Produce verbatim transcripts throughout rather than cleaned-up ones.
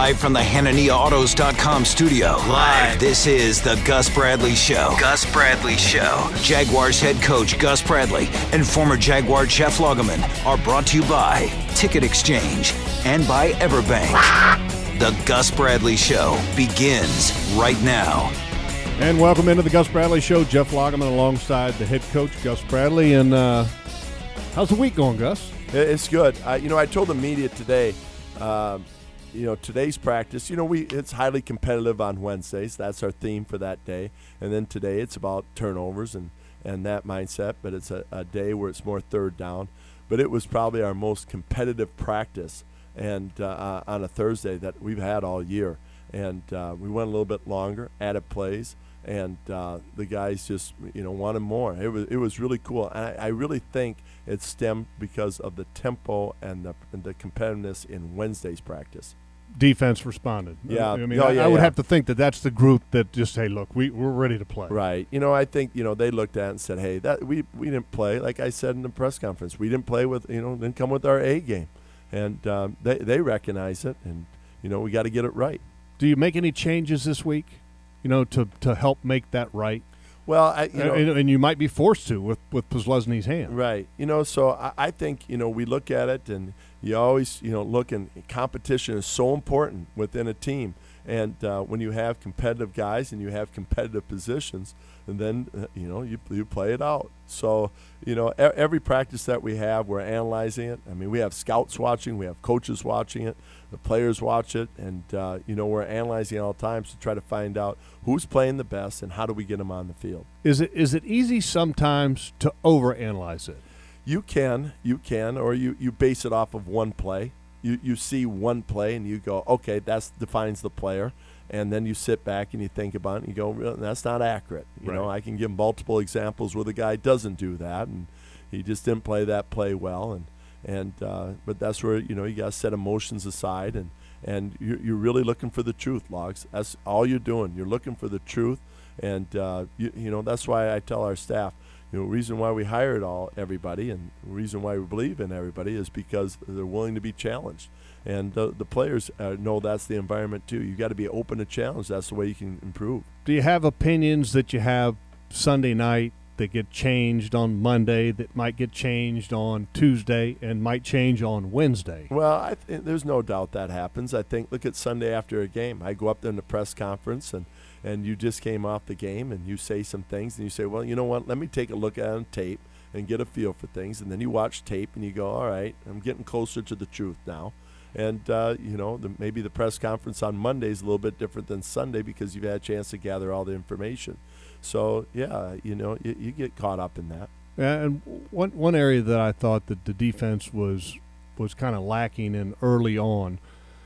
Live from the Hanania Autos dot com studio. Live. This is the Gus Bradley Show. Gus Bradley Show. Jaguars head coach Gus Bradley and former Jaguar Jeff Lageman are brought to you by Ticket Exchange and by Everbank. The Gus Bradley Show begins right now. And welcome into the Gus Bradley Show. Jeff Lageman alongside the head coach, Gus Bradley. And uh, how's the week going, Gus? It's good. I, you know, I told the media today, uh, you know, today's practice, you know, we it's highly competitive on Wednesdays. That's our theme for that day. And then today it's about turnovers and, and that mindset. But it's a, a day where it's more third down. But it was probably our most competitive practice and uh, on a Thursday that we've had all year. And uh, we went a little bit longer, added plays. And uh, the guys just, you know, wanted more. It was it was really cool. And I, I really think it stemmed because of the tempo and the and the competitiveness in Wednesday's practice. Defense responded. Yeah. I mean, oh, I, yeah, I would yeah. have to think that that's the group that just, hey, look, we, we're ready to play. Right. You know, I think, you know, they looked at it and said, hey, that we, we didn't play. Like I said in the press conference, we didn't play with, you know, didn't come with our A game. And um, they, they recognize it. And, you know, we got to get it right. Do you make any changes this week, you know, to, to help make that right? Well, I, you know, and, and you might be forced to with, with Posluszny's hand. Right. You know, so I, I think, you know, we look at it and you always, you know, look and competition is so important within a team. And uh, when you have competitive guys and you have competitive positions, and then, uh, you know, you, you play it out. So, you know, e- every practice that we have, we're analyzing it. I mean, we have scouts watching, we have coaches watching it, the players watch it, and, uh, you know, we're analyzing it all the time to try to find out who's playing the best and how do we get them on the field. Is it is it easy sometimes to overanalyze it? You can, you can, or you, you base it off of one play. You you see one play and you go, okay, that defines the player. And then you sit back and you think about it and you go, well, that's not accurate. You right. know, I can give multiple examples where the guy doesn't do that and he just didn't play that play well. And, and uh, but that's where, you know, you got to set emotions aside and, and you're, you're really looking for the truth, Logs. That's all you're doing. You're looking for the truth. And, uh, you, you know, that's why I tell our staff, you know, the reason why we hired all everybody and the reason why we believe in everybody is because they're willing to be challenged. And the, the players uh, know that's the environment, too. You got to be open to challenge. That's the way you can improve. Do you have opinions that you have Sunday night that get changed on Monday, that might get changed on Tuesday, and might change on Wednesday? Well, I th- there's no doubt that happens. I think, look at Sunday after a game. I go up there in the press conference, and, and you just came off the game, and you say some things, and you say, well, you know what, let me take a look at it on tape and get a feel for things. And then you watch tape, and you go, all right, I'm getting closer to the truth now. And, uh, you know, the, maybe the press conference on Monday is a little bit different than Sunday because you've had a chance to gather all the information. So, yeah, you know, you, you get caught up in that. And one one area that I thought that the defense was was kind of lacking in early on,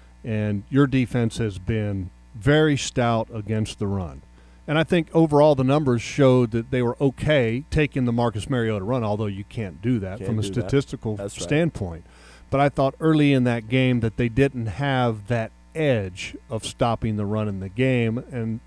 and your defense has been very stout against the run. And I think overall the numbers showed that they were okay taking the Marcus Mariota run, although you can't do that Can't from a do statistical that. That's right. standpoint. But I thought early in that game that they didn't have that edge of stopping the run in the game. And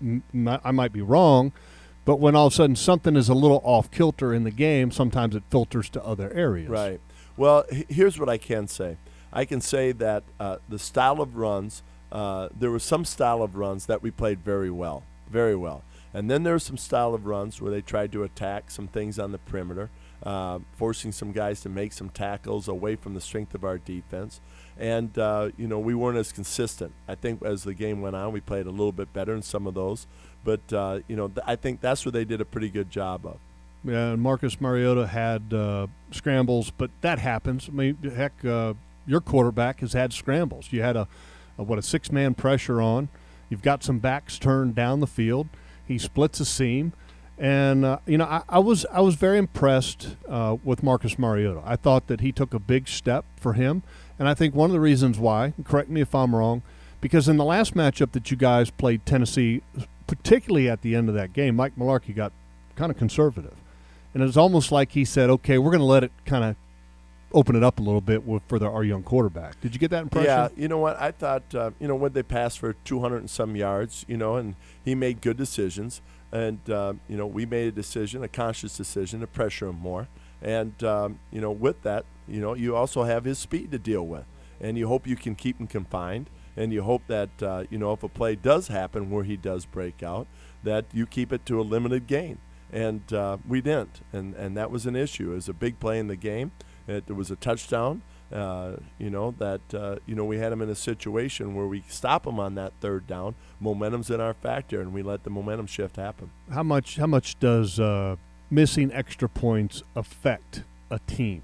m- I might be wrong, but when all of a sudden something is a little off kilter in the game, sometimes it filters to other areas. Right. Well, h- here's what I can say. I can say that uh, the style of runs, uh, there was some style of runs that we played very well, very well. And then there was some style of runs where they tried to attack some things on the perimeter. Uh, forcing some guys to make some tackles away from the strength of our defense. And, uh, you know, we weren't as consistent. I think as the game went on, we played a little bit better in some of those. But, uh, you know, th- I think that's where they did a pretty good job of. Yeah, and Marcus Mariota had uh, scrambles, but that happens. I mean, heck, uh, your quarterback has had scrambles. You had a, a what, a six-man pressure on. You've got some backs turned down the field. He splits a seam. And, uh, you know, I, I was I was very impressed uh, with Marcus Mariota. I thought that he took a big step for him. And I think one of the reasons why, correct me if I'm wrong, because in the last matchup that you guys played Tennessee, particularly at the end of that game, Mike Mularkey got kind of conservative. And it was almost like he said, okay, we're going to let it kind of open it up a little bit with, for the, our young quarterback. Did you get that impression? Yeah, you know what? I thought, uh, you know, when they passed for two hundred and some yards, you know, and he made good decisions. And, uh, you know, we made a decision, a conscious decision to pressure him more. And, um, you know, with that, you know, you also have his speed to deal with. And you hope you can keep him confined. and you hope that uh, you know if a play does happen where he does break out, that you keep it to a limited gain. And uh, we didn't, and and that was an issue. It was a big play in the game. It, it was a touchdown. Uh, you know that uh, you know we had him in a situation where we stop him on that third down. Momentum's in our factor, and we let the momentum shift happen. How much? How much does uh, missing extra points affect a team?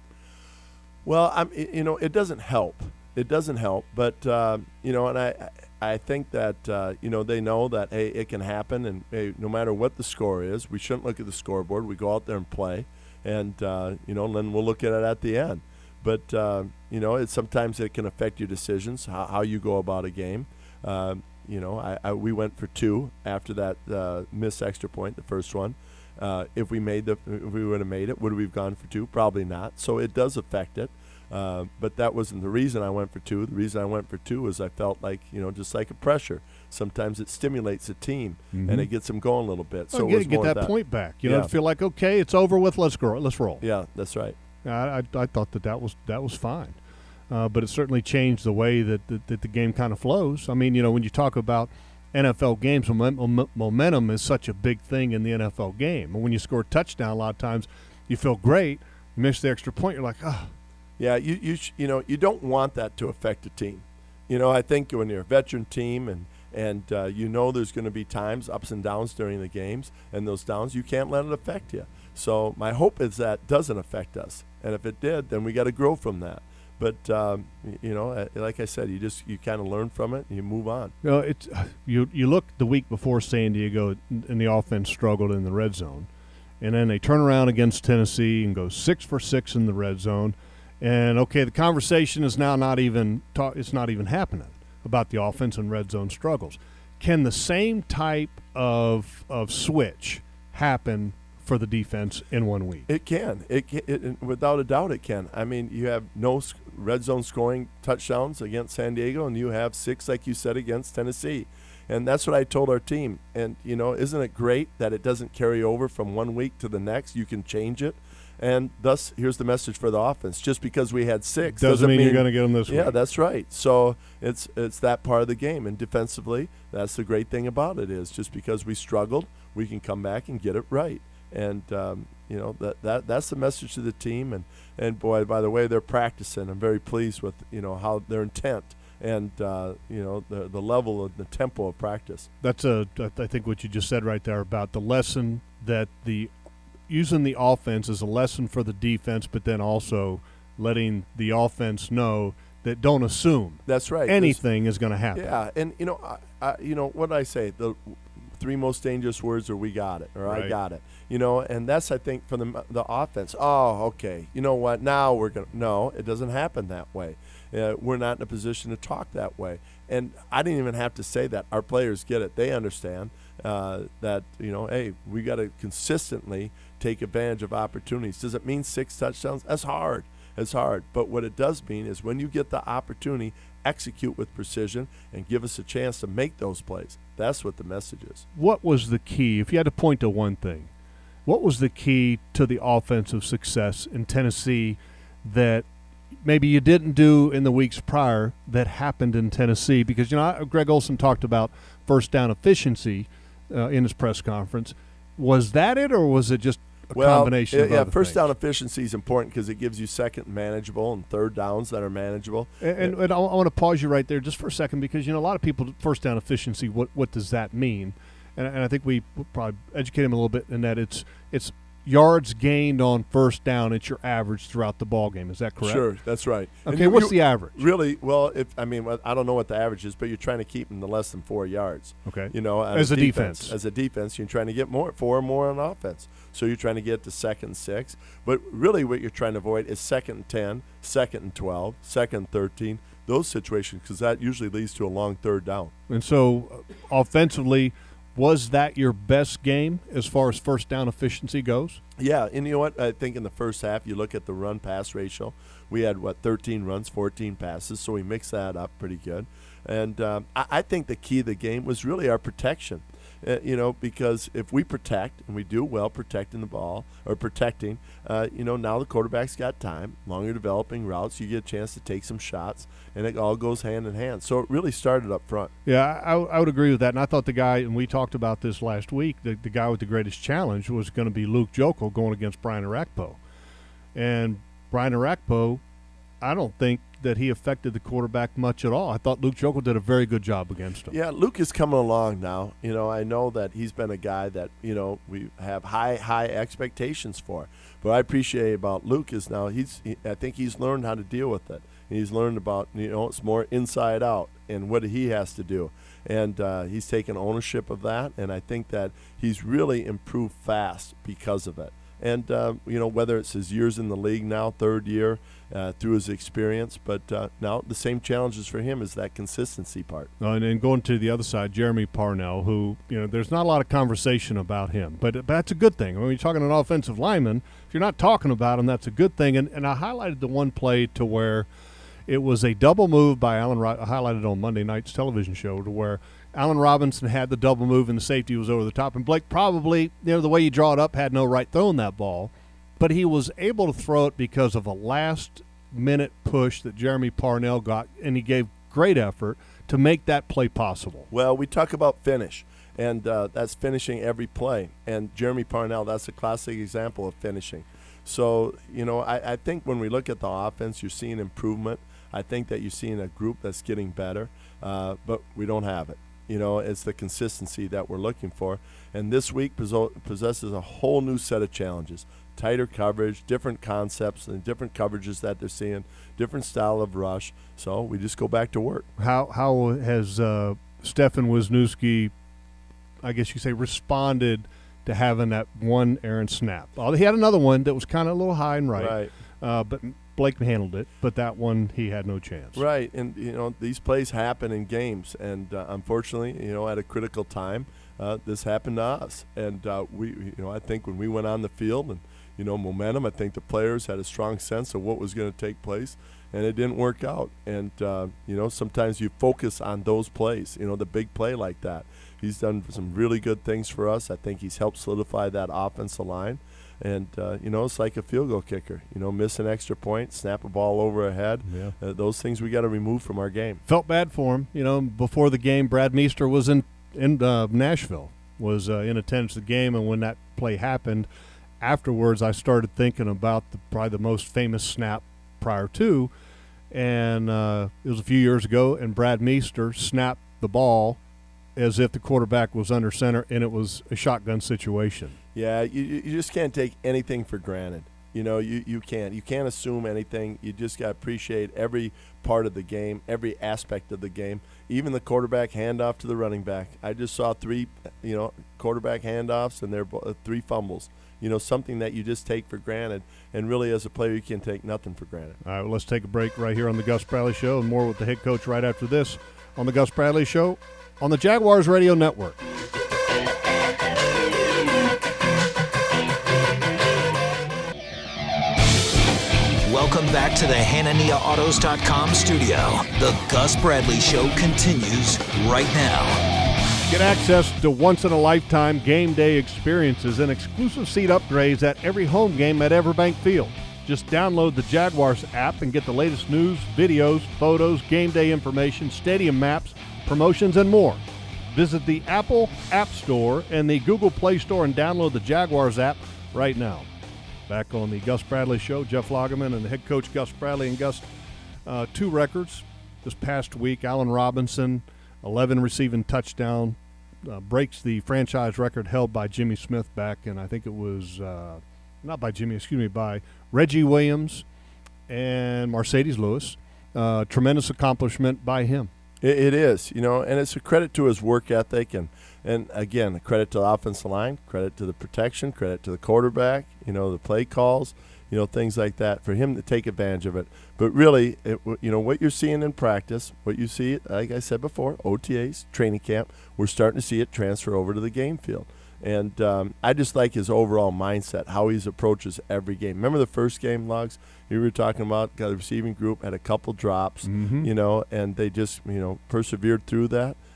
Well, I'm, you know, it doesn't help. It doesn't help, but uh, you know, and I, I think that uh, you know they know that hey, it can happen, and hey, no matter what the score is, we shouldn't look at the scoreboard. We go out there and play, and uh, you know, then we'll look at it at the end. But uh, you know, it sometimes it can affect your decisions, how, how you go about a game. Uh, you know, I, I we went for two after that uh, missed extra point, the first one. Uh, if we made the, if we would have made it, would we have gone for two? Probably not. So it does affect it. Uh, but that wasn't the reason I went for two. The reason I went for two was I felt like, you know, just like a pressure. Sometimes it stimulates a team mm-hmm. and it gets them going a little bit. So well, it get, was get more that, that point back. You yeah. know, feel like okay, it's over with. Let's go. Let's roll. Yeah, that's right. I I, I thought that that was that was fine, uh, but it certainly changed the way that, that that the game kind of flows. I mean, you know, when you talk about N F L games, momentum, momentum is such a big thing in the N F L game. And when you score a touchdown, a lot of times you feel great. You miss the extra point, you're like, oh. Yeah, you you sh- you know you don't want that to affect a team. You know, I think when you're a veteran team and and uh, you know there's going to be times ups and downs during the games, and those downs you can't let it affect you. So my hope is that doesn't affect us, and if it did, then we got to grow from that. But um, you know, like I said, you just you kind of learn from it and you move on. You know, it's you you look the week before San Diego and the offense struggled in the red zone, and then they turn around against Tennessee and go six for six in the red zone. And okay, the conversation is now not even ta- it's not even happening about the offense and red zone struggles. Can the same type of of switch happen for the defense in one week? It can. It, can, it without a doubt it can. I mean, you have no sc- red zone scoring touchdowns against San Diego, and you have six, like you said, against Tennessee. And that's what I told our team. And you know, isn't it great that it doesn't carry over from one week to the next? You can change it. And thus, here's the message for the offense. Just because we had six doesn't, doesn't mean, mean you're going to get them this yeah, week. Yeah, that's right. So it's it's that part of the game. And defensively, that's the great thing about it is just because we struggled, we can come back and get it right. And, um, you know, that, that that's the message to the team. And, and, boy, by the way, they're practicing. I'm very pleased with, you know, how their intent and, uh, you know, the the level of the tempo of practice. That's, a, I think, what you just said right there about the lesson that the – using the offense as a lesson for the defense, but then also letting the offense know that don't assume that's right anything There's, is going to happen. Yeah, and you know, I, I, you know what did I say? The three most dangerous words are "we got it" or right. "I got it." You know, and that's I think for the the offense. Oh, okay. You know what? Now we're gonna. No, it doesn't happen that way. Uh, we're not in a position to talk that way. And I didn't even have to say that. Our players get it. They understand uh, that, you know, hey, we got to consistently take advantage of opportunities. Does it mean six touchdowns? That's hard. It's hard. But what it does mean is when you get the opportunity, execute with precision and give us a chance to make those plays. That's what the message is. What was the key, if you had to point to one thing, what was the key to the offensive success in Tennessee that maybe you didn't do in the weeks prior that happened in Tennessee? Because, you know, Greg Olson talked about first down efficiency uh, in his press conference. Was that it, or was it just a well, combination yeah, of yeah, other first things? down efficiency is important because it gives you second manageable and third downs that are manageable. And, and, and I, I want to pause you right there just for a second because, you know, a lot of people, first down efficiency, what what does that mean? And, and I think we we'll probably educate them a little bit in that it's it's yards gained on first down. It's your average throughout the ball game. Is that correct? Sure, that's right. Okay, what's the average? Really, well, if I mean, I don't know what the average is, but you're trying to keep them to less than four yards. Okay. You know, as a defense. defense. As a defense, you're trying to get more, four or more on offense. So you're trying to get to second and six. But really what you're trying to avoid is second and ten, second and twelve, second and thirteen, those situations, because that usually leads to a long third down. And so uh, offensively, was that your best game as far as first down efficiency goes? Yeah, and you know what? I think in the first half, you look at the run-pass ratio. We had, what, thirteen runs, fourteen passes, so we mixed that up pretty good. And um, I, I think the key of the game was really our protection. uh, you know, because if we protect, and we do well protecting the ball, or protecting, uh, you know, now the quarterback's got time, longer developing routes, you get a chance to take some shots, and it all goes hand in hand. So it really started up front. Yeah, I, I would agree with that. And I thought the guy, and we talked about this last week, the, the guy with the greatest challenge was going to be Luke Jokel going against Brian Arakpo. And Brian Arakpo, I don't think that he affected the quarterback much at all. I thought Luke Jokel did a very good job against him. Yeah, Luke is coming along now. You know, I know that he's been a guy that, you know, we have high, high expectations for. But I appreciate about Luke is now he's, he, I think he's learned how to deal with it. He's learned about, you know, it's more inside out and what he has to do. And uh, he's taken ownership of that, and I think that he's really improved fast because of it. And, uh, you know, whether it's his years in the league now, third year, uh, through his experience, but uh, now the same challenges for him is that consistency part. Uh, and then going to the other side, Jeremy Parnell, who, you know, there's not a lot of conversation about him, but, but that's a good thing. When you're talking an offensive lineman, if you're not talking about him, that's a good thing. And, and I highlighted the one play to where it was a double move by Allen, Ro- I highlighted on Monday night's television show, to where Allen Robinson had the double move and the safety was over the top. And Blake probably, you know, the way you draw it up, had no right throwing that ball. But he was able to throw it because of a last-minute push that Jeremy Parnell got, and he gave great effort to make that play possible. Well, we talk about finish, and uh, that's finishing every play. And Jeremy Parnell, that's a classic example of finishing. So, you know, I, I think when we look at the offense, you're seeing improvement. I think that you're seeing a group that's getting better, uh, but we don't have it. You know, it's the consistency that we're looking for. And this week possesses a whole new set of challenges. Tighter coverage, different concepts, and different coverages that they're seeing, different style of rush. So we just go back to work. How how has uh, Stefan Wisniewski, I guess you say, responded to having that one errant snap? Oh, he had another one that was kind of a little high and right, Right. Uh, but Blake handled it. But that one, he had no chance. Right, and you know these plays happen in games, and uh, unfortunately, you know, at a critical time, uh, this happened to us. And uh, we, you know, I think when we went on the field and you know momentum, I think the players had a strong sense of what was going to take place, and it didn't work out. And uh, you know, sometimes you focus on those plays, you know, the big play like that. He's done some really good things for us. I think he's helped solidify that offensive line. And, uh, you know, it's like a field goal kicker. You know, miss an extra point, snap a ball over a head. Yeah. Uh, those things we got to remove from our game. Felt bad for him. You know, before the game, Brad Meester was in, in uh, Nashville, was uh, in attendance at the game. And when that play happened, afterwards I started thinking about the, probably the most famous snap prior to. And uh, it was a few years ago, and Brad Meester snapped the ball as if the quarterback was under center, and it was a shotgun situation. Yeah, you, you just can't take anything for granted. You know, you, you can't. You can't assume anything. You just got to appreciate every part of the game, every aspect of the game, even the quarterback handoff to the running back. I just saw three, you know, quarterback handoffs, and they're uh, three fumbles. You know, something that you just take for granted, and really as a player you can take nothing for granted. All right, well, let's take a break right here on the Gus Bradley Show, and more with the head coach right after this on the Gus Bradley Show on the Jaguars Radio Network. Welcome back to the Hanania Autos dot com studio. The Gus Bradley Show continues right now. Get access to once-in-a-lifetime game day experiences and exclusive seat upgrades at every home game at Everbank Field. Just download the Jaguars app and get the latest news, videos, photos, game day information, stadium maps, promotions, and more. Visit the Apple App Store and the Google Play Store and download the Jaguars app right now. Back on the Gus Bradley Show, Jeff Lagerman and the head coach Gus Bradley. And Gus, uh, two records this past week. Allen Robinson, eleven receiving touchdown, uh, breaks the franchise record held by Jimmy Smith back, and I think it was uh, not by Jimmy, excuse me, by Reggie Williams and Mercedes Lewis. Uh, tremendous accomplishment by him. It, it is, you know, and it's a credit to his work ethic, and, and again, a credit to the offensive line, credit to the protection, credit to the quarterback, you know, the play calls, you know, things like that, for him to take advantage of it. But really, it, you know, what you're seeing in practice, what you see, like I said before, O T As, training camp, we're starting to see it transfer over to the game field. And um, I just like his overall mindset, how he approaches every game. Remember the first game, Lugs? We were talking about got the receiving group, had a couple drops, mm-hmm. you know, and they just, you know, persevered through that.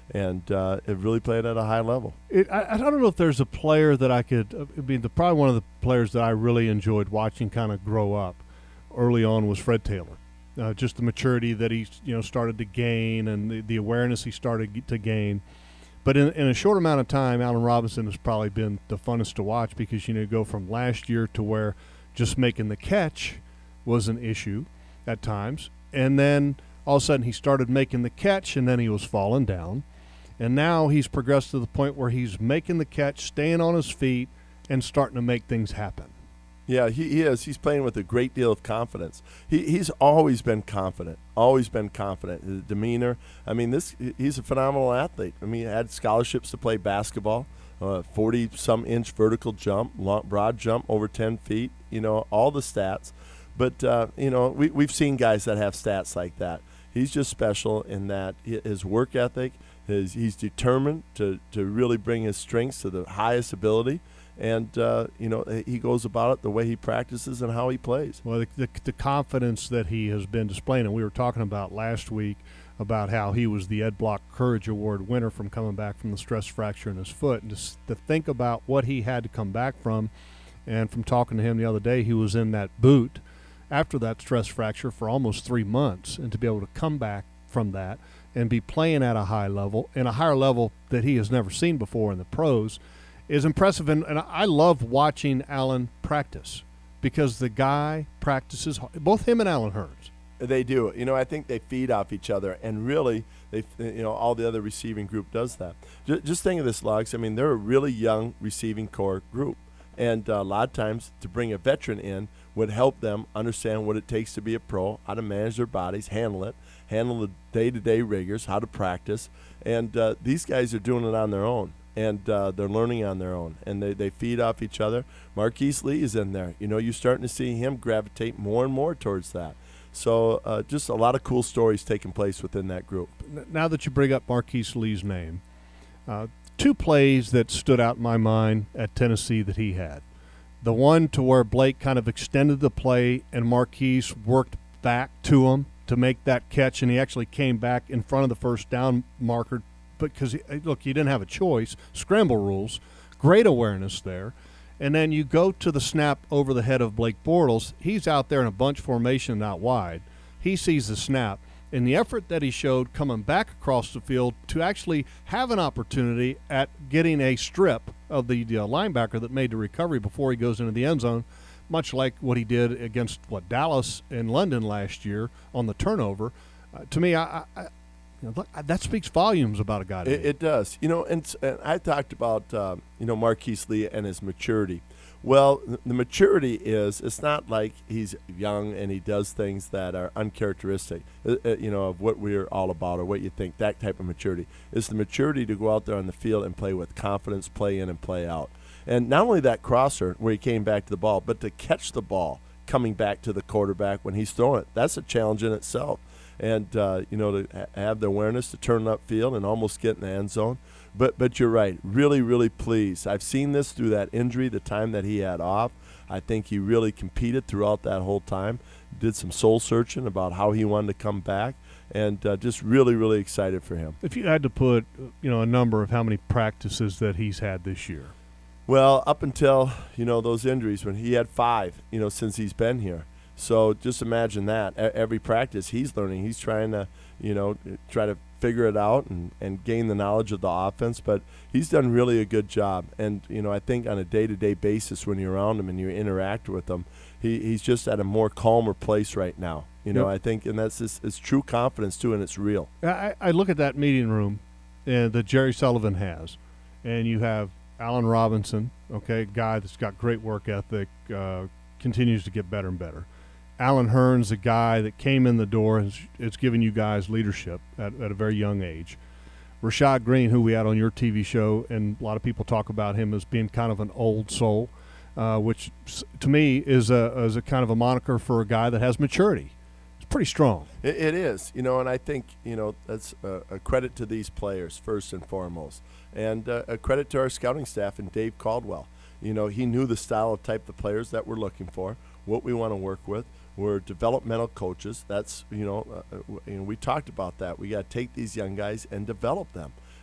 and uh, have really played at a high level. It, I, I don't know if there's a player that I could. I mean, the, probably one of the players that I really enjoyed watching kind of grow up early on was Fred Taylor. Uh, just the maturity that he, you know, started to gain, and the, the awareness he started to gain. But in, in a short amount of time, Allen Robinson has probably been the funnest to watch because, you know, you go from last year to where just making the catch was an issue at times, and then all of a sudden he started making the catch, and then he was falling down. And now he's progressed to the point where he's making the catch, staying on his feet, and starting to make things happen. Yeah, he, he is. He's playing with a great deal of confidence. He, he's always been confident, always been confident. His demeanor, I mean, this he's a phenomenal athlete. I mean, he had scholarships to play basketball, uh, forty-some inch vertical jump, long, broad jump over ten feet, you know, all the stats. But, uh, you know, we, we've seen guys that have stats like that. He's just special in that his work ethic, his, he's determined to, to really bring his strengths to the highest ability. And, uh, you know, he goes about it the way he practices and how he plays. Well, the, the, the confidence that he has been displaying, and we were talking about last week about how he was the Ed Block Courage Award winner from coming back from the stress fracture in his foot. And just to think about what he had to come back from, and from talking to him the other day, he was in that boot after that stress fracture for almost three months, and to be able to come back from that and be playing at a high level, and a higher level that he has never seen before in the pros, is impressive. And, and I love watching Allen practice because the guy practices hard. Both him and Allen Hurns. They do. You know, I think they feed off each other, and really, they, you know, all the other receiving group does that. Just, just think of this, Lugs. I mean, they're a really young receiving core group, and uh, a lot of times to bring a veteran in would help them understand what it takes to be a pro, how to manage their bodies, handle it, handle the day-to-day rigors, how to practice. And uh, these guys are doing it on their own. And uh, they're learning on their own, and they, they feed off each other. Marquise Lee is in there. You know, you're starting to see him gravitate more and more towards that. So uh, just a lot of cool stories taking place within that group. Now that you bring up Marquise Lee's name, uh, two plays that stood out in my mind at Tennessee that he had. The one to where Blake kind of extended the play and Marquise worked back to him to make that catch, and he actually came back in front of the first down marker because, look, he didn't have a choice. Scramble rules, great awareness there. And then you go to the snap over the head of Blake Bortles. He's out there in a bunch formation out wide. He sees the snap. And the effort that he showed coming back across the field to actually have an opportunity at getting a strip of the uh, linebacker that made the recovery before he goes into the end zone, much like what he did against, what, Dallas in London last year on the turnover. Uh, to me, I, I You know, that speaks volumes about a guy. It, it does. You know, and, and I talked about, um, you know, Marquise Lee and his maturity. Well, the maturity is, it's not like he's young and he does things that are uncharacteristic, uh, uh, you know, of what we're all about or what you think, that type of maturity. It's the maturity to go out there on the field and play with confidence, play in and play out. And not only that crosser where he came back to the ball, but to catch the ball coming back to the quarterback when he's throwing it. That's a challenge in itself. And, uh, you know, to ha- have the awareness to turn upfield and almost get in the end zone. But but you're right, really, really pleased. I've seen this through that injury, the time that he had off. I think he really competed throughout that whole time, did some soul searching about how he wanted to come back, and uh, just really, really excited for him. If you had to put, you know, a number of how many practices that he's had this year. Well, up until, you know, those injuries, when he had five, you know, since he's been here. So just imagine that. Every practice he's learning. He's trying to, you know, try to figure it out and, and gain the knowledge of the offense. But he's done really a good job. And, you know, I think on a day-to-day basis when you're around him and you interact with him, he, he's just at a more calmer place right now. You know, yep. I think, and that's his, his true confidence, too, and it's real. I, I look at that meeting room uh, that Jerry Sullivan has, and you have Allen Robinson, okay, guy that's got great work ethic, uh, continues to get better and better. Allen Hurns, a guy that came in the door, has, has given you guys leadership at, at a very young age. Rashad Green, who we had on your T V show, and a lot of people talk about him as being kind of an old soul, uh, which to me is a, is a kind of a moniker for a guy that has maturity. It's pretty strong. It, it is, you know, and I think, you know, that's a, a credit to these players first and foremost, and uh, a credit to our scouting staff and Dave Caldwell. You know, he knew the style of type of players that we're looking for, what we want to work with. We're developmental coaches. That's, you know, uh, you know, we talked about that. We got to take these young guys and develop them.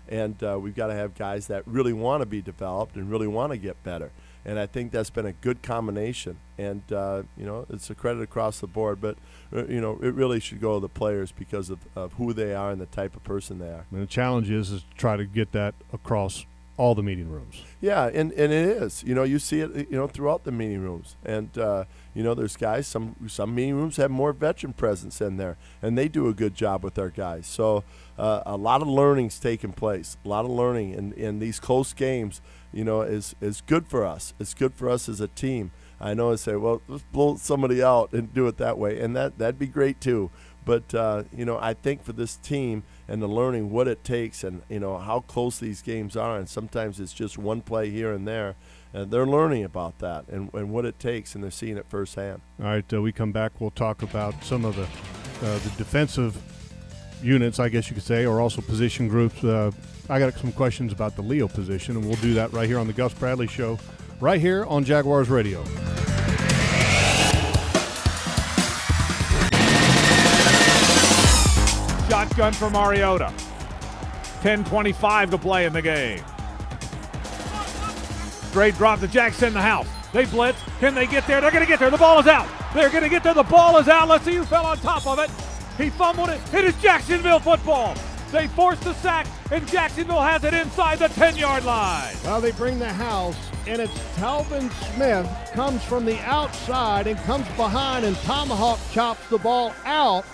And uh, we've got to have guys that really want to be developed and really want to get better. And I think that's been a good combination. And, uh, you know, it's a credit across the board. But, uh, you know, it really should go to the players because of, of who they are and the type of person they are. And the challenge is, is to try to get that across all the meeting rooms. Yeah, and, and it is. You know, you see it, you know, throughout the meeting rooms. And, uh, you know, there's guys, some some meeting rooms have more veteran presence in there, and they do a good job with their guys. So uh, a lot of learning's taking place, a lot of learning. in in these close games, you know, is, is good for us. It's good for us as a team. I know I say, well, let's blow somebody out and do it that way, and that, that'd be great too. But, uh, you know, I think for this team and the learning what it takes and, you know, how close these games are, and sometimes it's just one play here and there, and they're learning about that and, and what it takes, and they're seeing it firsthand. All right, uh, we come back, we'll talk about some of the uh, the defensive units, I guess you could say, or also position groups. Uh, I got some questions about the Leo position, and we'll do that right here on the Gus Bradley Show, right here on Jaguars Radio. Shotgun for Mariota. ten twenty-five to play in the game. Straight drop to Jackson in the house. They blitz. Can they get there? They're going to get there. The ball is out. They're going to get there. The ball is out. Let's see who fell on top of it. He fumbled it. It is Jacksonville football. They forced the sack, and Jacksonville has it inside the ten-yard line. Well, they bring the house, and it's Telvin Smith comes from the outside and comes behind, and Tomahawk chops the ball out.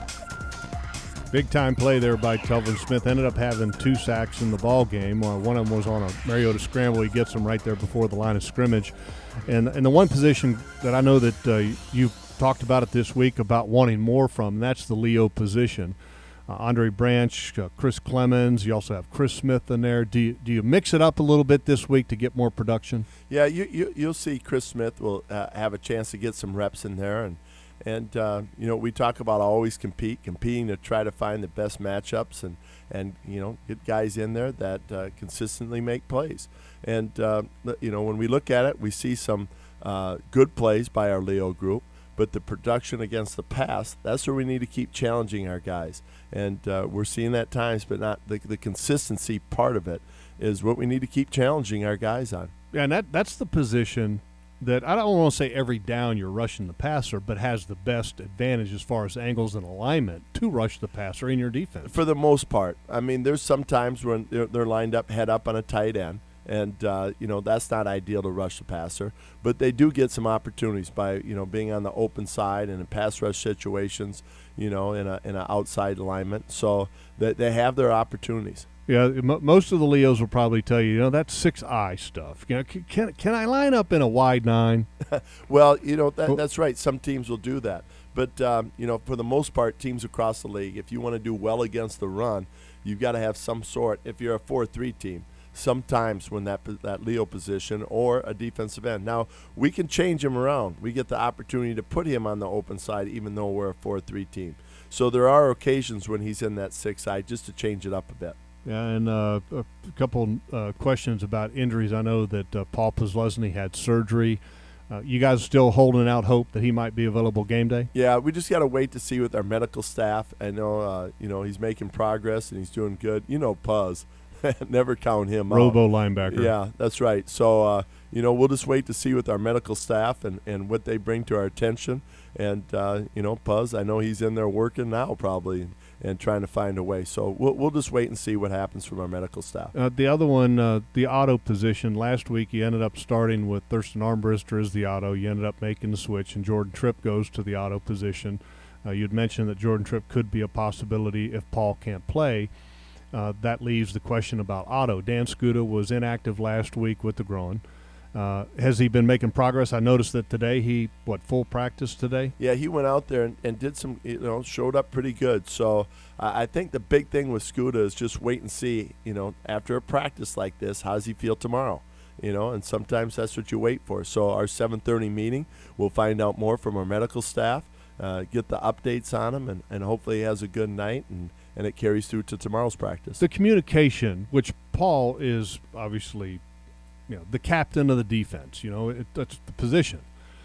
Big-time play there by Telvin Smith. Ended up having two sacks in the ball game. Uh, one of them was on a Mariota scramble. He gets them right there before the line of scrimmage. And, and the one position that I know that uh, you've talked about it this week about wanting more from, and that's the Leo position. Uh, Andre Branch, uh, Chris Clemens. You also have Chris Smith in there. Do you, do you mix it up a little bit this week to get more production? Yeah, you, you, you'll see Chris Smith will uh, have a chance to get some reps in there. And, and uh, you know, we talk about always compete, competing to try to find the best matchups and, and you know, get guys in there that uh, consistently make plays. And, uh, you know, when we look at it, we see some uh, good plays by our Leo group. But the production against the pass, that's where we need to keep challenging our guys. And uh, we're seeing that times, but not the, the consistency part of it is what we need to keep challenging our guys on. Yeah, and that, that's the position that I don't want to say every down you're rushing the passer, but has the best advantage as far as angles and alignment to rush the passer in your defense. For the most part. I mean, there's some times when they're, they're lined up head up on a tight end. And, uh, you know, that's not ideal to rush the passer. But they do get some opportunities by, you know, being on the open side and in pass rush situations, you know, in a in an outside alignment. So that they have their opportunities. Yeah, m- most of the Leos will probably tell you, you know, that's six-eye stuff. You know, can, can, can I line up in a wide nine? Well, you know, that, that's right. Some teams will do that. But, um, you know, for the most part, teams across the league, if you want to do well against the run, you've got to have some sort, if you're a four three team, sometimes when that that Leo position or a defensive end. Now, we can change him around. We get the opportunity to put him on the open side even though we're a four three team. So there are occasions when he's in that six side just to change it up a bit. Yeah, and uh, a couple uh, questions about injuries. I know that uh, Paul Posluszny had surgery. Uh, you guys still holding out hope that he might be available game day? Yeah, we just got to wait to see with our medical staff. I know, uh, you know, he's making progress and he's doing good. You know, Puz. Never count him out. Robo linebacker. Yeah, that's right. So, uh, you know, we'll just wait to see with our medical staff and, and what they bring to our attention. And, uh, you know, Puz, I know he's in there working now probably and trying to find a way. So we'll we'll just wait and see what happens from our medical staff. Uh, the other one, uh, the auto position, last week you ended up starting with Thurston Armbrister as the auto. You ended up making the switch, and Jordan Tripp goes to the auto position. Uh, you'd mentioned that Jordan Tripp could be a possibility if Paul can't play. Uh, that leaves the question about Otto. Dan Skuta was inactive last week with the groin. Uh, has he been making progress? I noticed that today he, what, full practice today? Yeah, he went out there and, and did some, you know, showed up pretty good. So uh, I think the big thing with Skuta is just wait and see, you know, after a practice like this, how does he feel tomorrow? You know, and sometimes that's what you wait for. So our seven thirty meeting, we'll find out more from our medical staff, uh, get the updates on him, and, and hopefully he has a good night and and it carries through to tomorrow's practice. The communication, which Paul is obviously, you know, the captain of the defense, you know, it, that's the position.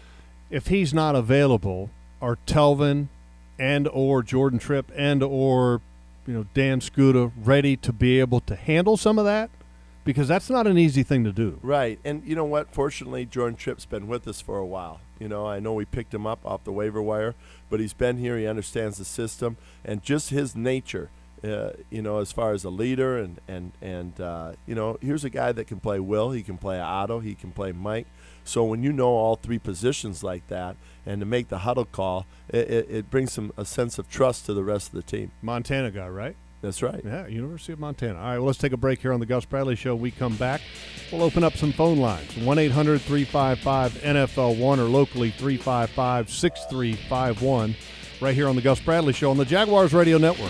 If he's not available, are Telvin and or Jordan Tripp and or you know, Dan Skuta ready to be able to handle some of that? Because that's not an easy thing to do. Right. And you know what? Fortunately, Jordan Tripp's been with us for a while. You know, I know we picked him up off the waiver wire, but he's been here. He understands the system. And just his nature, uh, you know, as far as a leader. And, and, and uh, you know, here's a guy that can play Will. He can play Otto. He can play Mike. So when you know all three positions like that, and to make the huddle call, it, it, it brings some a sense of trust to the rest of the team. Montana guy, right? That's right. Yeah, University of Montana. All right, well, let's take a break here on the Gus Bradley Show. We come back, we'll open up some phone lines. one eight hundred three five five N F L one or locally three five five six three five one right here on the Gus Bradley Show on the Jaguars Radio Network.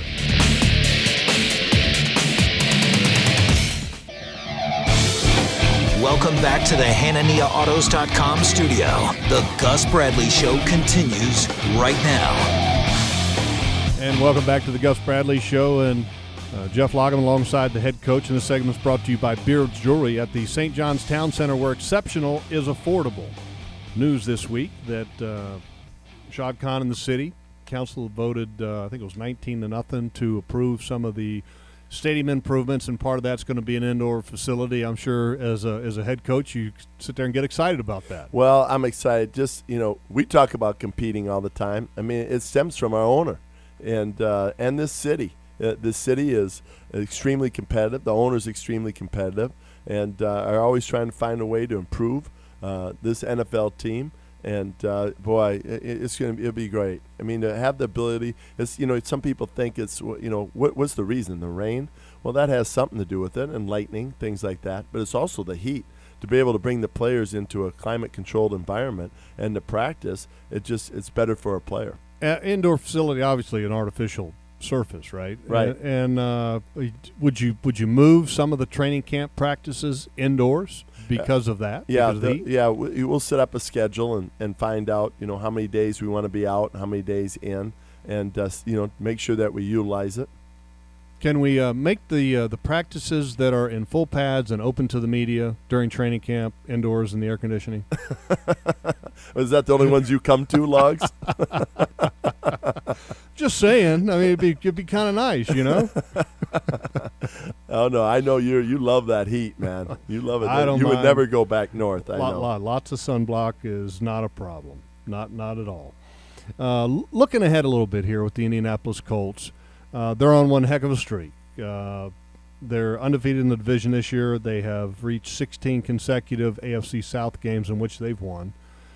Welcome back to the Hanania Autos dot com studio. The Gus Bradley Show continues right now. And welcome back to the Gus Bradley Show. And uh, Jeff Lageman alongside the head coach. And this segment is brought to you by Beard's Jewelry at the Saint John's Town Center, where exceptional is affordable. News this week that uh, Shad Khan in the city council voted, uh, I think it was nineteen to nothing, to approve some of the stadium improvements, and part of that's going to be an indoor facility. I'm sure as a as a head coach, you sit there and get excited about that. Well, I'm excited. Just, you know, we talk about competing all the time. I mean, it stems from our owner and uh, and this city. Uh, this city is extremely competitive. The owner's extremely competitive, and uh, are always trying to find a way to improve uh, this N F L team. And uh, boy, it, it's gonna be, it'll be great. I mean, to have the ability, it's, you know, some people think it's, you know, what, what's the reason? The rain? Well, that has something to do with it, and lightning, things like that. But it's also the heat. To be able to bring the players into a climate-controlled environment and to practice, it just it's better for a player. Uh, indoor facility, obviously, an artificial surface, right? Right. Uh, and uh, would you would you move some of the training camp practices indoors because of that? Yeah, because of the the, heat? yeah. We, we'll set up a schedule and, and find out, you know, how many days we want to be out, how many days in, and uh, you know, make sure that we utilize it. Can we uh, make the uh, the practices that are in full pads and open to the media during training camp indoors in the air conditioning? Is that the only ones you come to, Logs? Just saying. I mean, it'd be it'd be kind of nice, you know. Oh no, I know you you love that heat, man. You love it. I don't you mind. would never go back north. I lot, know. lot, lots of sunblock is not a problem. Not not at all. Uh, l- looking ahead a little bit here with the Indianapolis Colts, uh, they're on one heck of a streak. Uh, they're undefeated in the division this year. They have reached sixteen consecutive A F C South games in which they've won.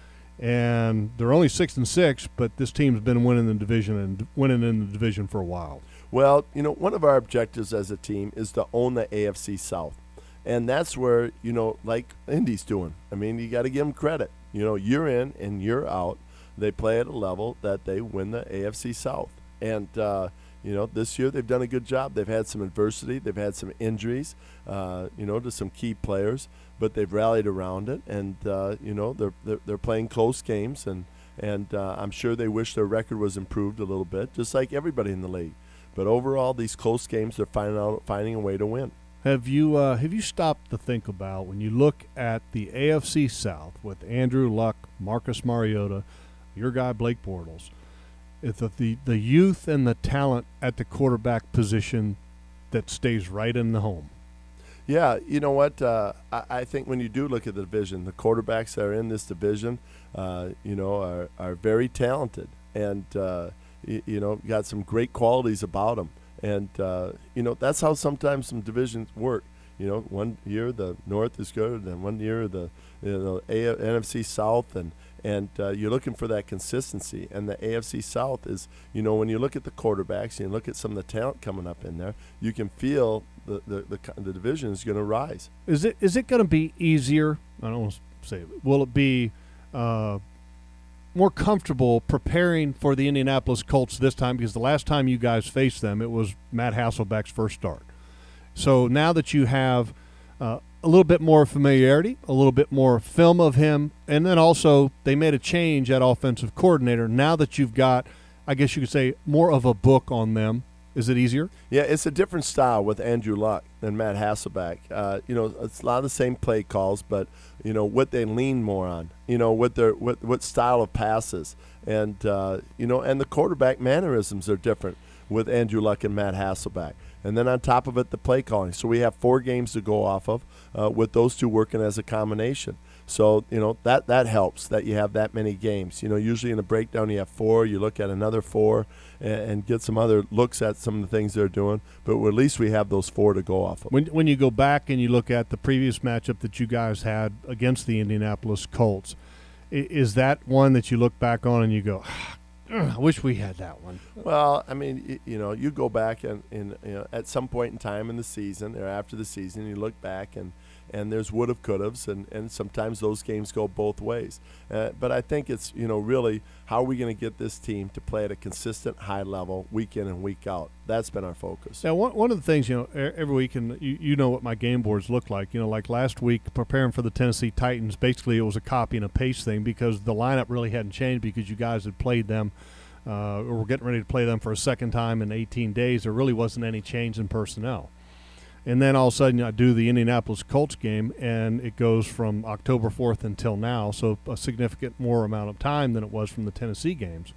And they're only six and six, but this team's been winning the division and winning in the division for a while. Well, you know, one of our objectives as a team is to own the A F C South. And that's where, you know, like Indy's doing. I mean, you got to give them credit. You know, year in and year out, they play at a level that they win the A F C South. And, uh, you know, this year they've done a good job. They've had some adversity. They've had some injuries, uh, you know, to some key players. But they've rallied around it. And, uh, you know, they're, they're, they're playing close games. And, and uh, I'm sure they wish their record was improved a little bit, just like everybody in the league. But overall, these close games, they're finding out, finding a way to win. Have you uh, have you stopped to think about when you look at the A F C South with Andrew Luck, Marcus Mariota, your guy Blake Bortles, if the, the the youth and the talent at the quarterback position that stays right in the home? Yeah, you know what? Uh, I, I think when you do look at the division, the quarterbacks that are in this division, uh, you know, are, are very talented and, uh, you, you know, got some great qualities about them. And, uh, you know, that's how sometimes some divisions work. You know, one year the North is good, and one year the you know, A- N F C South, and, and uh, you're looking for that consistency. And the A F C South is, you know, when you look at the quarterbacks and you look at some of the talent coming up in there, you can feel the, the, the, the division is going to rise. Is it is it going to be easier? I don't want to say, will it be uh, more comfortable preparing for the Indianapolis Colts this time? Because the last time you guys faced them, it was Matt Hasselbeck's first start. So now that you have uh, a little bit more familiarity, a little bit more film of him, and then also they made a change at offensive coordinator. Now that you've got, I guess you could say, more of a book on them, is it easier? Yeah, it's a different style with Andrew Luck than Matt Hasselbeck. Uh, you know, it's a lot of the same play calls, but you know what they lean more on. You know what their what what style of passes, and uh, you know, and the quarterback mannerisms are different. with Andrew Luck and Matt Hasselbeck. And then on top of it, the play calling. So we have four games to go off of uh, with those two working as a combination. So, you know, that, that helps that you have that many games. You know, usually in a breakdown you have four. You look at another four and, and get some other looks at some of the things they're doing. But at least we have those four to go off of. When, when you go back and you look at the previous matchup that you guys had against the Indianapolis Colts, is that one that you look back on and you go, I wish we had that one? Well, I mean, you, you know, you go back and, and you know, at some point in time in the season or after the season, you look back and, and there's would have, could haves, and, and sometimes those games go both ways. Uh, but I think it's, you know, really how are we going to get this team to play at a consistent high level week in and week out? That's been our focus. Now, one, one of the things, you know, every week, and you, you know what my game boards look like. You know, like last week, preparing for the Tennessee Titans, basically it was a copy and a paste thing because the lineup really hadn't changed because you guys had played them uh, or were getting ready to play them for a second time in eighteen days. There really wasn't any change in personnel. And then all of a sudden I do the Indianapolis Colts game, and it goes from October fourth until now, so a significant more amount of time than it was from the Tennessee games.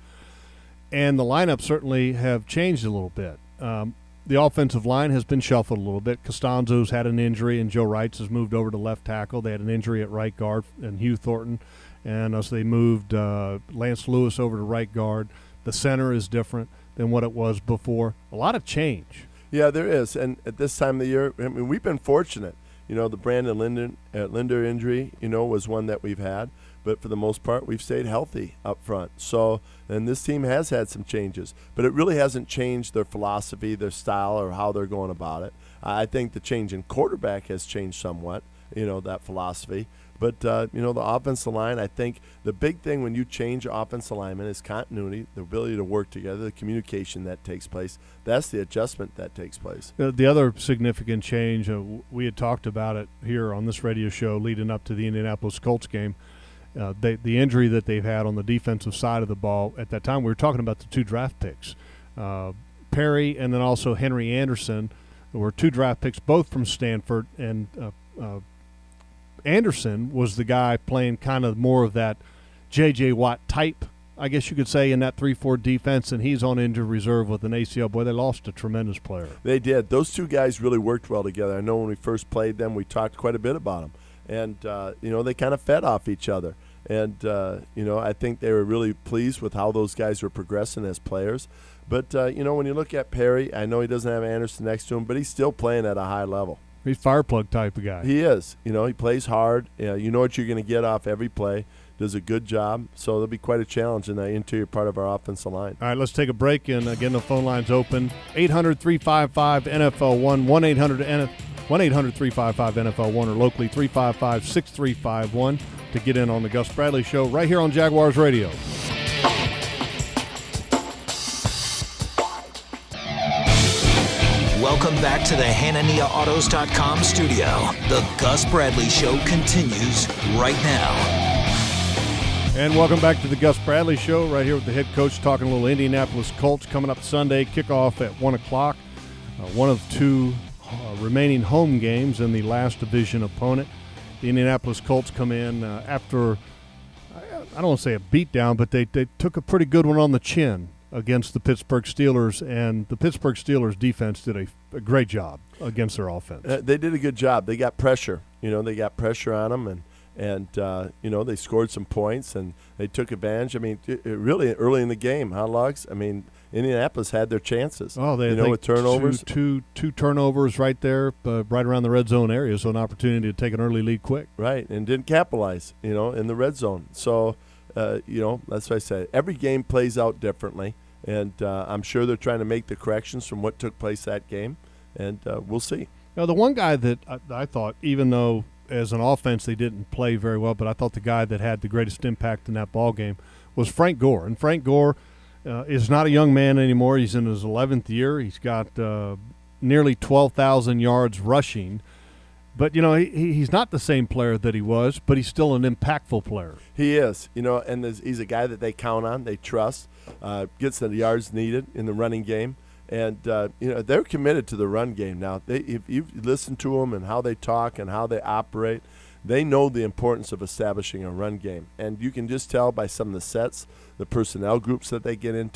And the lineups certainly have changed a little bit. Um, the offensive line has been shuffled a little bit. Costanzo's had an injury, and Joe Wrights has moved over to left tackle. They had an injury at right guard, and Hugh Thornton. And uh, so they moved uh, Lance Lewis over to right guard. The center is different than what it was before. A lot of change. Yeah, there is, and at this time of the year, I mean, we've been fortunate. You know, the Brandon Linder, uh, Linder injury, you know, was one that we've had, but for the most part, we've stayed healthy up front. So, and this team has had some changes, but it really hasn't changed their philosophy, their style, or how they're going about it. I think the change in quarterback has changed somewhat, you know, that philosophy. But, uh, you know, the offensive line, I think the big thing when you change offensive alignment is continuity, the ability to work together, the communication that takes place. That's the adjustment that takes place. Uh, the other significant change, uh, we had talked about it here on this radio show leading up to the Indianapolis Colts game, uh, they, the injury that they've had on the defensive side of the ball. At that time, we were talking about the two draft picks, uh, Perry and then also Henry Anderson, were two draft picks, both from Stanford, and uh, uh, Anderson was the guy playing kind of more of that J J. Watt type, I guess you could say, in that three four defense, and he's on injured reserve with an A C L. Boy, they lost a tremendous player. They did. Those two guys really worked well together. I know when we first played them, we talked quite a bit about them. And, uh, you know, they kind of fed off each other. And, uh, you know, I think they were really pleased with how those guys were progressing as players. But, uh, you know, when you look at Perry, I know he doesn't have Anderson next to him, but he's still playing at a high level. He's fire plug type of guy. He is. You know, he plays hard. Yeah, you know what you're going to get off every play. Does a good job. So there'll be quite a challenge in the interior part of our offensive line. All right, let's take a break. And again, the phone line's open. eight hundred, three five five, N F L one, one eight hundred, three five five, N F L one, or locally three five five, six three five one to get in on the Gus Bradley Show right here on Jaguars Radio. Welcome back to the Hanania Autos dot com studio. The Gus Bradley Show continues right now. And welcome back to the Gus Bradley Show right here with the head coach talking a little Indianapolis Colts coming up Sunday. Kickoff at one o'clock. Uh, one of two uh, remaining home games in the last division opponent. The Indianapolis Colts come in uh, after, I don't want to say a beatdown, but they, they took a pretty good one on the chin against the Pittsburgh Steelers, and the Pittsburgh Steelers defense did a, a great job against their offense. Uh, they did a good job. They got pressure. You know, they got pressure on them, and, and uh, you know, they scored some points, and they took advantage. I mean, it, it really early in the game, huh, Lugs? I mean, Indianapolis had their chances. Oh, they you know, with turnovers. Two, two, two turnovers right there, uh, right around the red zone area, so an opportunity to take an early lead quick. Right, and didn't capitalize, you know, in the red zone. So, uh, you know, that's what I said. Every game plays out differently. And uh, I'm sure they're trying to make the corrections from what took place that game, and uh, we'll see. Now, the one guy that I, I thought, even though as an offense they didn't play very well, but I thought the guy that had the greatest impact in that ball game was Frank Gore. And Frank Gore uh, is not a young man anymore. He's in his eleventh year. He's got uh, nearly twelve thousand yards rushing. But, you know, he, he's not the same player that he was, but he's still an impactful player. He is, you know, and he's a guy that they count on, they trust, uh, gets the yards needed in the running game. And, uh, you know, they're committed to the run game now. They, if you listen to them and how they talk and how they operate, they know the importance of establishing a run game. And you can just tell by some of the sets, the personnel groups that they get into,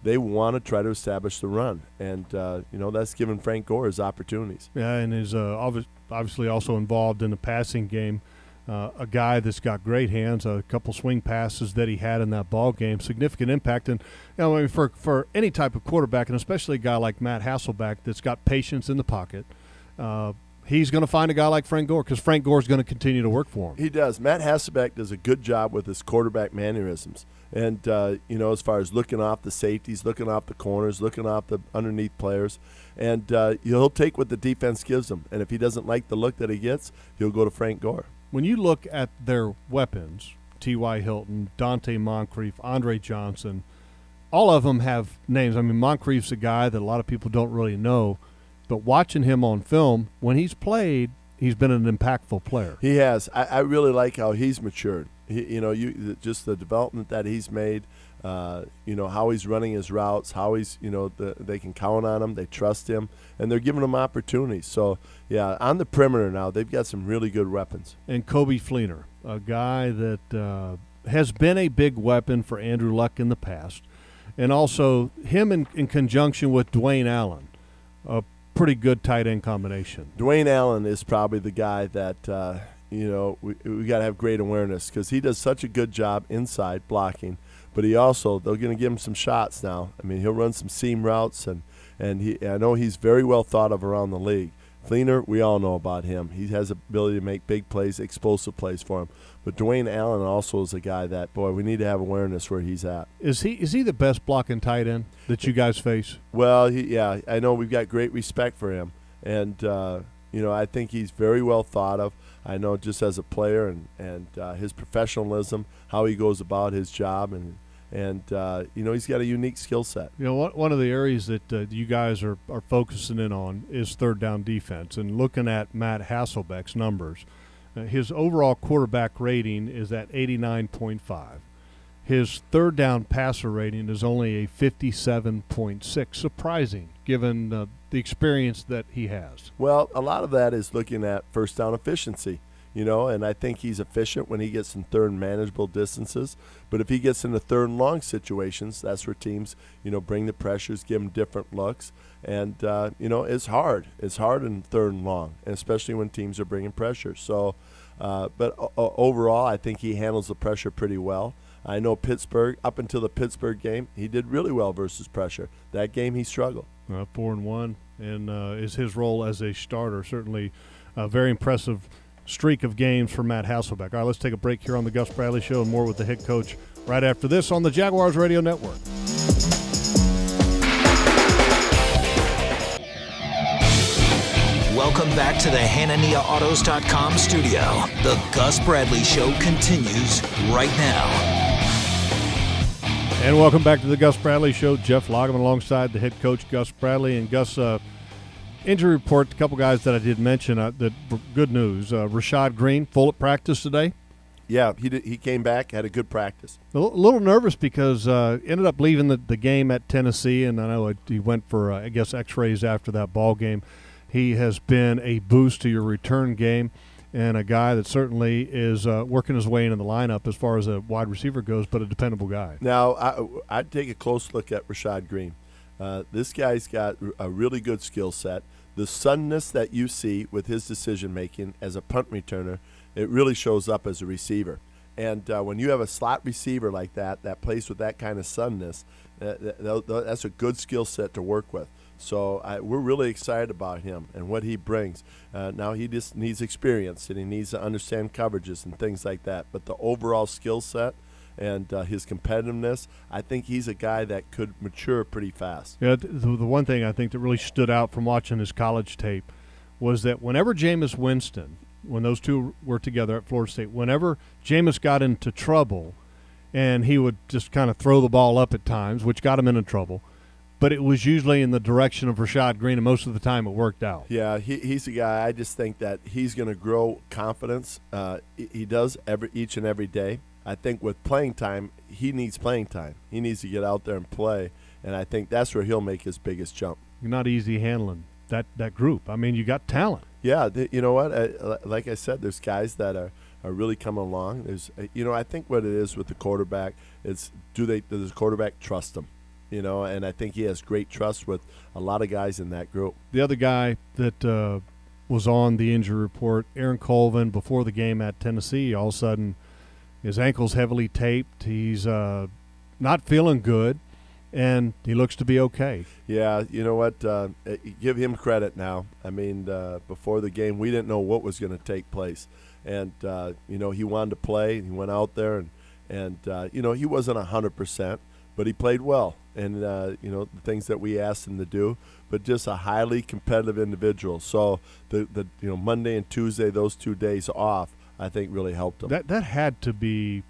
they want to try to establish the run, and uh, you know that's given Frank Gore his opportunities. Yeah, and is uh, obvi- obviously also involved in the passing game. Uh, a guy that's got great hands, a couple swing passes that he had in that ball game, significant impact. And you know, I mean, for for any type of quarterback, and especially a guy like Matt Hasselbeck that's got patience in the pocket, uh, he's going to find a guy like Frank Gore because Frank Gore is going to continue to work for him. He does. Matt Hasselbeck does a good job with his quarterback mannerisms. And, uh, you know, as far as looking off the safeties, looking off the corners, looking off the underneath players. And uh, he'll take what the defense gives him. And if he doesn't like the look that he gets, he'll go to Frank Gore. When you look at their weapons, T Y. Hilton, Dante Moncrief, Andre Johnson, all of them have names. I mean, Moncrief's a guy that a lot of people don't really know. But watching him on film, when he's played, he's been an impactful player. He has. I, I really like how he's matured. He, you know, you just the development that he's made. Uh, you know how he's running his routes, how he's, you know, the, they can count on him, they trust him, and they're giving him opportunities. So, yeah, on the perimeter now, they've got some really good weapons. And Kobe Fleener, a guy that uh, has been a big weapon for Andrew Luck in the past, and also him in, in conjunction with Dwayne Allen, a pretty good tight end combination. Dwayne Allen is probably the guy that, uh, you know, we, we got to have great awareness because he does such a good job inside blocking. But he also, they're going to give him some shots now. I mean, he'll run some seam routes, and, and he, I know he's very well thought of around the league. Fleener, we all know about him. He has the ability to make big plays, explosive plays for him. But Dwayne Allen also is a guy that, boy, we need to have awareness where he's at. Is he is he the best blocking tight end that you guys face? Well, he, yeah, I know we've got great respect for him. And, uh, you know, I think he's very well thought of. I know just as a player and, and uh, his professionalism, how he goes about his job, and, and uh, you know, he's got a unique skill set. You know, one, one of the areas that uh, you guys are, are focusing in on is third down defense. And looking at Matt Hasselbeck's numbers, uh, his overall quarterback rating is at eighty-nine point five. His third down passer rating is only a fifty-seven point six, surprising given uh, the experience that he has. Well, a lot of that is looking at first down efficiency, you know, and I think he's efficient when he gets in third and manageable distances. But if he gets into third and long situations, that's where teams, you know, bring the pressures, give him different looks. And, uh, you know, it's hard. It's hard in third and long, and especially when teams are bringing pressure. So, uh, but o- overall, I think he handles the pressure pretty well. I know Pittsburgh, up until the Pittsburgh game, he did really well versus pressure. That game, he struggled. Uh, four and one, and uh, is his role as a starter certainly a very impressive streak of games for Matt Hasselbeck. All right, let's take a break here on the Gus Bradley Show, and more with the head coach right after this on the Jaguars Radio Network. Welcome back to the Hanania Autos dot com studio. The Gus Bradley Show continues right now. And welcome back to the Gus Bradley Show. Jeff Lageman alongside the head coach, Gus Bradley. And Gus, uh, injury report, a couple guys that I did mention, uh, that good news. Uh, Rashad Green, full at practice today. Yeah, he did, he came back, had a good practice. A l- little nervous because uh, ended up leaving the, the game at Tennessee, and I know it, he went for, uh, I guess, x-rays after that ball game. He has been a boost to your return game, and a guy that certainly is uh, working his way into the lineup as far as a wide receiver goes, but a dependable guy. Now, I, I'd take a close look at Rashad Green. Uh, this guy's got a really good skill set. The suddenness that you see with his decision-making as a punt returner, it really shows up as a receiver. And uh, when you have a slot receiver like that, that plays with that kind of suddenness, uh, th- th- that's a good skill set to work with. So I, we're really excited about him and what he brings. Uh, now he just needs experience, and he needs to understand coverages and things like that. But the overall skill set and uh, his competitiveness, I think he's a guy that could mature pretty fast. Yeah, the, the one thing I think that really stood out from watching his college tape was that whenever Jameis Winston, when those two were together at Florida State, whenever Jameis got into trouble, and he would just kind of throw the ball up at times, which got him into trouble, but it was usually in the direction of Rashad Green, and most of the time it worked out. Yeah, he, he's a guy, I just think that he's going to grow confidence. Uh, he does every each and every day. I think with playing time, he needs playing time. He needs to get out there and play, and I think that's where he'll make his biggest jump. You're not easy handling that, that group. I mean, you got talent. Yeah, th- you know what? I, like I said, there's guys that are, are really coming along. There's, you know, I think what it is with the quarterback is do they does the quarterback trust them? you know, and I think he has great trust with a lot of guys in that group. The other guy that uh, was on the injury report, Aaron Colvin, before the game at Tennessee, all of a sudden his ankle's heavily taped. He's uh, not feeling good, and he looks to be okay. Yeah, you know what? Uh, give him credit now. I mean, uh, before the game, we didn't know what was going to take place. And, uh, you know, he wanted to play. He went out there, and, and uh, you know, he wasn't one hundred percent, but he played well. And, uh, you know, the things that we asked him to do, but just a highly competitive individual. So, the, the you know, Monday and Tuesday, those two days off, I think really helped him. That, that had to be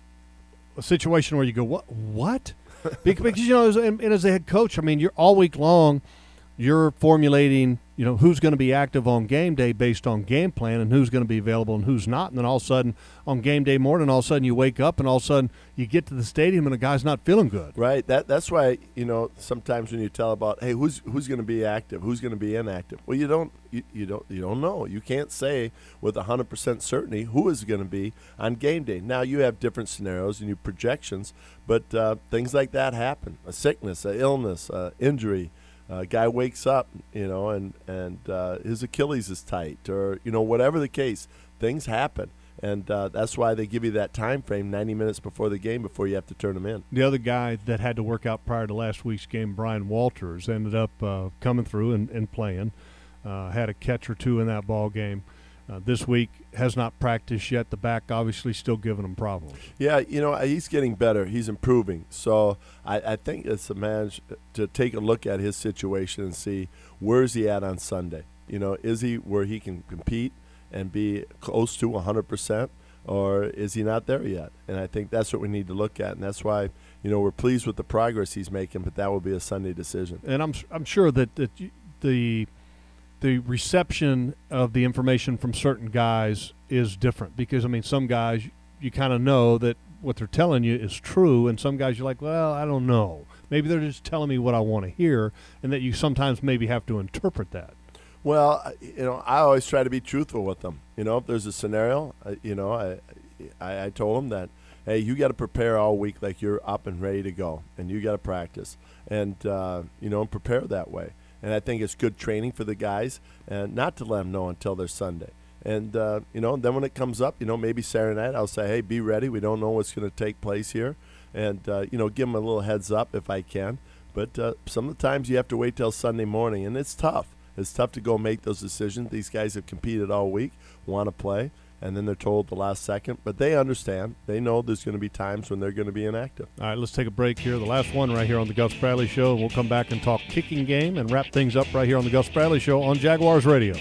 a situation where you go, what? What? Because, you know, as, and as a head coach, I mean, you're all week long, you're formulating, you know, who's going to be active on game day based on game plan and who's going to be available and who's not. And then all of a sudden, on game day morning, all of a sudden you wake up and all of a sudden you get to the stadium and a guy's not feeling good. Right. That That's why, you know, sometimes when you tell about, hey, who's who's going to be active, who's going to be inactive? Well, you don't you, you don't you don't know. You can't say with one hundred percent certainty who is going to be on game day. Now, you have different scenarios and you projections, but uh, things like that happen. A sickness, an illness, uh, injury. A uh, guy wakes up, you know, and, and uh, his Achilles is tight, or, you know, whatever the case, things happen. And uh, that's why they give you that time frame, ninety minutes before the game, before you have to turn them in. The other guy that had to work out prior to last week's game, Brian Walters, ended up uh, coming through and, and playing. Uh, had a catch or two in that ball game. Uh, this week has not practiced yet. The back obviously still giving him problems. Yeah, you know, he's getting better. He's improving. So I, I think it's a man to take a look at his situation and see where is he at on Sunday. You know, is he where he can compete and be close to one hundred percent, or is he not there yet? And I think that's what we need to look at, and that's why, you know, we're pleased with the progress he's making, but that will be a Sunday decision. And I'm I'm sure that, that the – the reception of the information from certain guys is different because, I mean, some guys you kind of know that what they're telling you is true, and some guys you're like, well, I don't know. Maybe they're just telling me what I want to hear, and that you sometimes maybe have to interpret that. Well, you know, I always try to be truthful with them. You know, if there's a scenario, you know, I, I, I told them that, hey, you got to prepare all week like you're up and ready to go, and you got to practice, and, uh, you know, prepare that way. And I think it's good training for the guys, and not to let them know until their Sunday. And, uh, you know, then when it comes up, you know, maybe Saturday night, I'll say, hey, be ready. We don't know what's going to take place here. And, uh, you know, give them a little heads up if I can. But uh, some of the times you have to wait till Sunday morning, and it's tough. It's tough to go make those decisions. These guys have competed all week, want to play, and then they're told the last second. But they understand. They know there's going to be times when they're going to be inactive. All right, let's take a break here. The last one right here on the Gus Bradley Show. We'll come back and talk kicking game and wrap things up right here on the Gus Bradley Show on Jaguars Radio.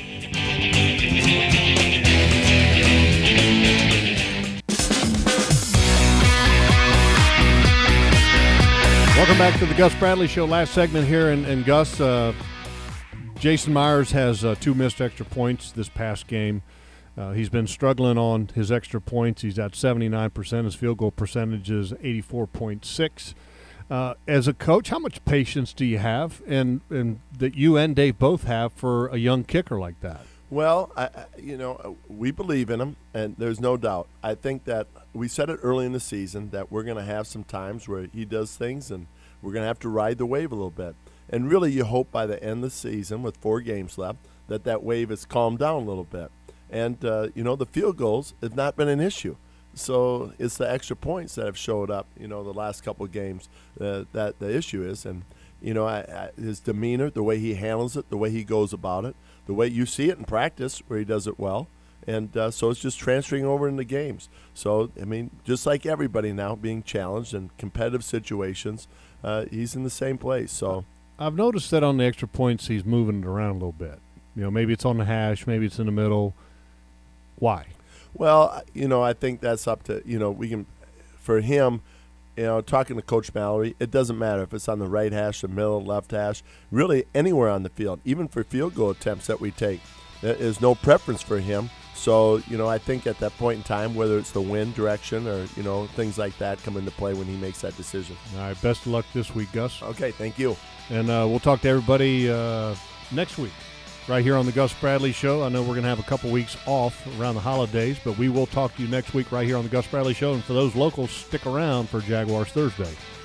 Welcome back to the Gus Bradley Show. Last segment here, and, and Gus, uh, Jason Myers has uh, two missed extra points this past game. Uh, he's been struggling on his extra points. He's at seventy-nine percent. His field goal percentage is eighty-four point six. Uh, as a coach, how much patience do you have, and, and that you and Dave both have for a young kicker like that? Well, I, I, you know, we believe in him, and there's no doubt. I think that we said it early in the season that we're going to have some times where he does things, and we're going to have to ride the wave a little bit. And really, you hope by the end of the season, with four games left, that that wave has calmed down a little bit. And, uh, you know, the field goals have not been an issue. So it's the extra points that have showed up, you know, the last couple of games uh, that the issue is. And, you know, I, I, his demeanor, the way he handles it, the way he goes about it, the way you see it in practice where he does it well. And uh, so it's just transferring over into games. So, I mean, just like everybody now being challenged in competitive situations, uh, he's in the same place. So I've noticed that on the extra points he's moving it around a little bit. You know, maybe it's on the hash, maybe it's in the middle. Why? Well, you know, I think that's up to, you know, we can, for him, you know, talking to Coach Mallory, it doesn't matter if it's on the right hash, the middle, left hash, really anywhere on the field, even for field goal attempts that we take. There is no preference for him. So, you know, I think at that point in time, whether it's the wind direction or, you know, things like that come into play when he makes that decision. All right, best of luck this week, Gus. Okay, thank you. And uh, we'll talk to everybody uh, next week. Right here on the Gus Bradley Show. I know we're going to have a couple weeks off around the holidays, but we will talk to you next week right here on the Gus Bradley Show. And for those locals, stick around for Jaguars Thursday.